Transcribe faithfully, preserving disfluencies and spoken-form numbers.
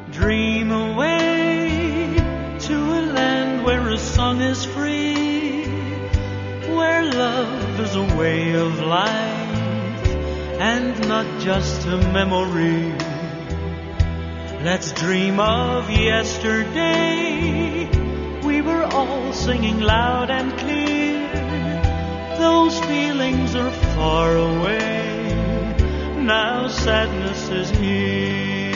Dream away to a land where a song is free, where love is a way of life and not just a memory. Let's dream of yesterday. We were all singing loud and clear. Those feelings are far away. Now sadness is here.